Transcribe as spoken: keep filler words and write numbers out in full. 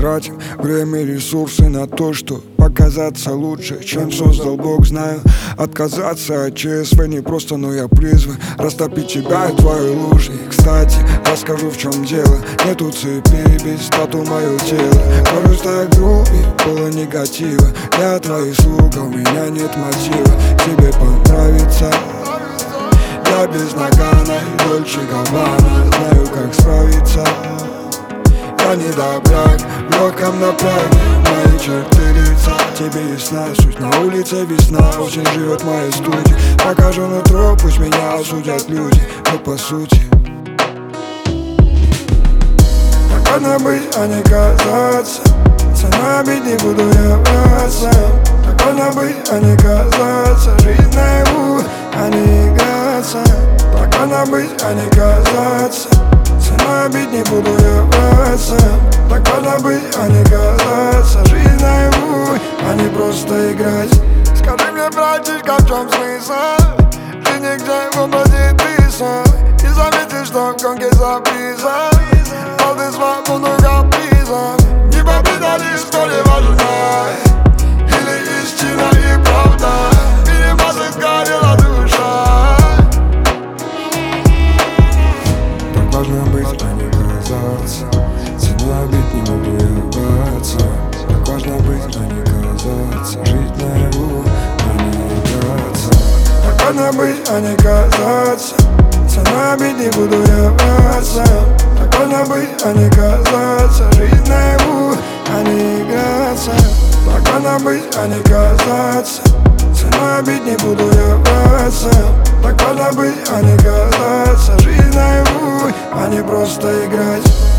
тратим время и ресурсы на то, что показаться лучше, чем создал Бог. Знаю, отказаться от ЧСВ не просто, но я призван растопить тебя и твои лужи. Кстати, расскажу, в чем дело. Нету цепи без тату мое тело. Кажусь так грубее, было негатива. Я твоя слуга, у меня нет мотива тебе понравится. Я без нагана, Дольче Габбана, знаю, как справиться. Я не добряк, в легком напряге мои черты лица тебе ясна суть. На улице весна, очень живет моя студия. Покажу нутро, пусть меня осудят люди, но по сути так надо быть, а не казаться. Цена бить не буду я браться. Так надо быть, а не казаться. Жизнь наяву, а не играться. Так надо быть, а не казаться. Цена бить не буду я браться. Так надо быть, а не казаться. Жизнь наяву, а не просто играть. Скажи мне, братишка, в чем смысл? Жизнь нигде в образе ты сам. И заметишь, что в гонке за призом. Дал ты свободу капризом. Не победа лишь что ли важна. Или истина и правда. В мире массы сгорела душа. Так важно быть, а не казаться. Цена бить не буду я браться. Так важно быть, а не казаться. Жить наяву, а не играться. Так важно быть, а не казаться. Цена бить не буду я браться. Так важно быть, а не казаться. Жизнь наяву, а не играться. Так важно быть, а не казаться. Цена бить не буду я браться. Так важно быть, а не казаться. Жизнь наяву, а не просто играть.